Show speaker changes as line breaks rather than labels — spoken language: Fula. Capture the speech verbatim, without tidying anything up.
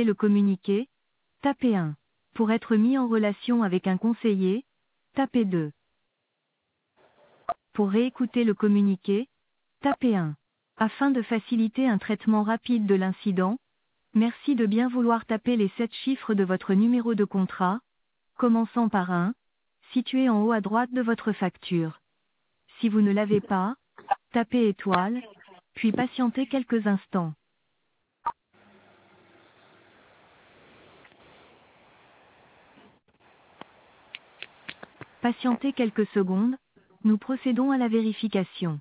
réécouter le communiqué, tapez un. Pour être mis en relation avec un conseiller, tapez deux. Pour réécouter le communiqué, tapez un. Afin de faciliter un traitement rapide de l'incident, merci de bien vouloir taper les sept chiffres de votre numéro de contrat, commençant par un, situé en haut à droite de votre facture. Si vous ne l'avez pas, tapez étoile, puis patientez quelques instants. Patientez quelques secondes, nous procédons à la vérification.